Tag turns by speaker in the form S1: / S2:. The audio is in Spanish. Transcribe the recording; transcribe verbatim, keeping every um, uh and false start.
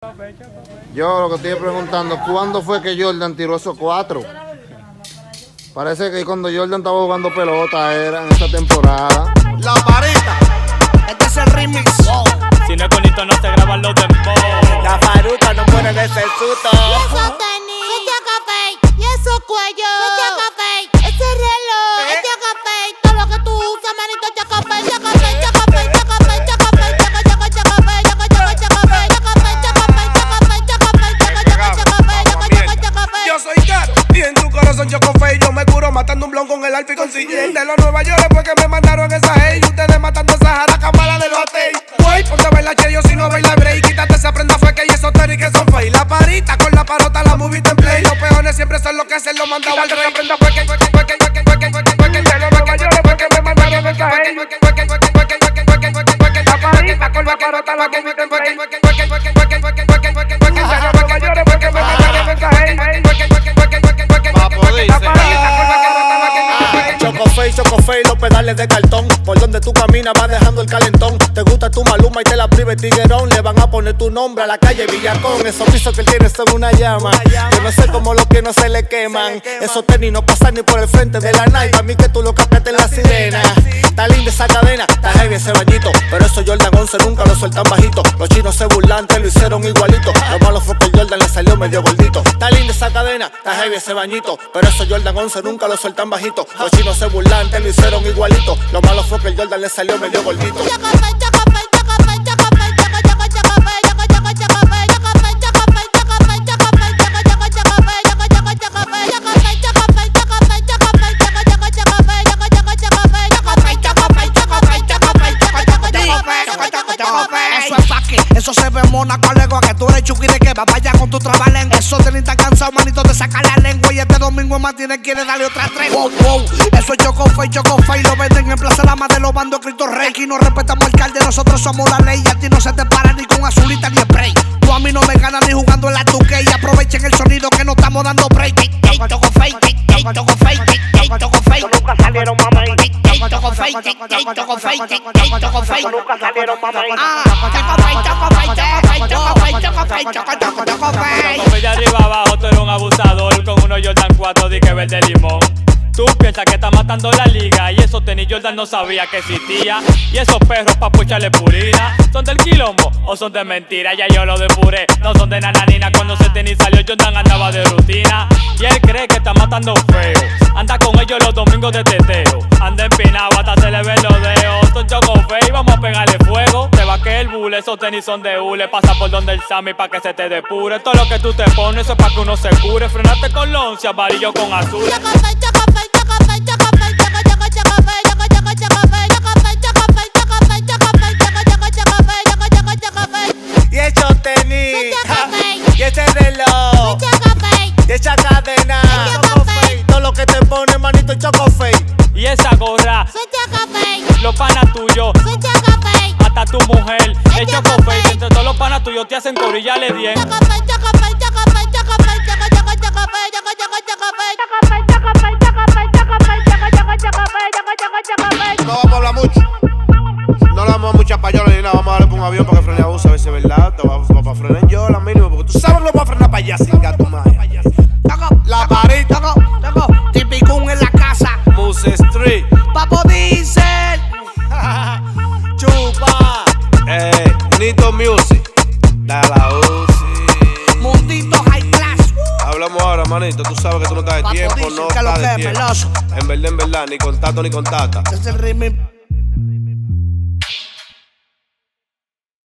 S1: Yo lo que estoy preguntando, ¿cuándo fue que Jordan tiró esos cuatro? Parece que cuando Jordan estaba jugando pelota era en esa temporada.
S2: La varita, este es el remix. Oh.
S3: Si no es bonito no se graban los dembow.
S2: La faruca no muere de ese susto.
S4: Y esos tenis, ese café, y esos cuellos, ese café, ese reloj,
S2: ¿Eh?
S4: ese café, todo lo que tú usas, manito, ese café, ese café, ese café, ese café, ese café, ese café, ese café, ese café, ese café, ese café, ese café, ese café, ese café.
S2: Yo soy gato y en tu corazón yo confío. Yo me curo matando un blon con el alfa y con sillén. De los Nueva York fue que me mandaron esa hey. Ustedes matando esa jaraca mala de los atei. Güey, ponte a bailar che, yo si no baila break. Quítate esa prenda fue que y esos tenis que son fake. La parita con la parota la movie en play. Los peones siempre son los que se lo mandan al rey. Prenda fue que, fue que, fue que, fue que, fue que, fue que, fue que, de los Nueva York fue que me mandaron esa hey. Fue que, fue que, fue que, fue que, fue que, fue que, fue que, fue que, la parita con la parota la movie en play. Fue que, fue que, fue que, fue que, fue que, fue que, fue que, fue que, de los Nueva York fue que me mandaron esa hey. Chocofey, chocofey, los pedales de cartón. Por donde tú caminas va dejando el calentón. Te gusta tu Maluma y te la prive tiguerón. Le van a poner tu nombre a la calle Villacón. Esos pisos que él tiene son una llama. Yo no sé cómo los que no se le queman. Esos tenis no pasan ni por el frente de la Nike. A mí que tú lo captaste en la sirena. Está linda esa cadena, está heavy ese bañito. Pero eso Jordan once nunca lo sueltan bajito. Los chinos se burlan, te lo hicieron igualito. Lo malo fue que Jordan le salió medio gordito. Está linda esa cadena, está heavy ese bañito. Pero eso Jordan once nunca lo sueltan bajito. Los chinos se burlan, te lo hicieron igualito. Lo malo fue que el Jordan le salió medio gordito.
S5: Eso es faqui, eso se ve mona, colega, que tú eres chuki de que va vaya con tu trabalén. Eso te está cansado, manito, de sacar la lengua. Y este domingo en Martínez quiere darle otra tres. Wow, wow, eso es Chocofey, Chocofey. Lo venden en Plaza La Madre, los bandos Cristo Rey. Aquí no respetamos al alcalde, nosotros somos la ley. Y a ti no se te para ni con azulita ni spray. Tú a mí no me ganas ni jugando en la tuque. Y aprovechen el sonido que no estamos dando break. Chocofey, Chocofey, Chocofey.
S2: Nunca salieron mamá.
S5: Chocofey, Chocofey, Chocofey.
S2: Nunca salieron mamá.
S3: Chocofey de arriba abajo, tú eres un abusador. Con unos Jordan cuatro, di que verde limón. Tú piensas que está matando la liga. Y esos tenis Jordan no sabía que existía. Y esos perros pa' pucharle purina. ¿Son del quilombo o son de mentira? Ya yo lo depuré, no son de nananina. Cuando ese tenis salió Jordan andaba de rutina. Y él cree que está matando feo. Anda con ellos los domingos de teteo. Anda empinado hasta se le ven los dedos. Son Chocofey, vamos a pegarle fuego. Te va que el bule, esos tenis son de hule. Pasa por donde el Sammy pa' que se te depure. Todo lo que tú te pones, eso es pa' que uno se cure. Frenate con lonce, amarillo con azul.
S2: Y esos tenis, y ese reloj, y esa cadena, todo lo que te pone, manito, Chocofey.
S3: Y esa gorra, los panas tuyos, hasta tu mujer, el Chocofey. Entre todos los panas tuyos te hacen corillarle bien.
S1: No vamos a hablar mucho. No le damos mucha payola ni nada. Vamos a darle por un avión para que frene a bus, a ver si es verdad. Te va a frenar yo, la mínimo. Porque tú sabes que lo va a frenar para allá sin gato más. La varita,
S5: Tipicún en la casa.
S1: Muse Street.
S5: Papo Diesel.
S1: Chupa. Eh, Nito Music. Da la U C I.
S5: Mundito High Class.
S1: Hablamos ahora, manito. Tú sabes que tú no estás de
S5: Papo
S1: tiempo.
S5: Diesel,
S1: No
S5: que lo
S1: estás de
S5: que es,
S1: tiempo.
S5: meloso.
S1: En verdad, en verdad. Ni contacto ni contacta.
S5: Es el remix.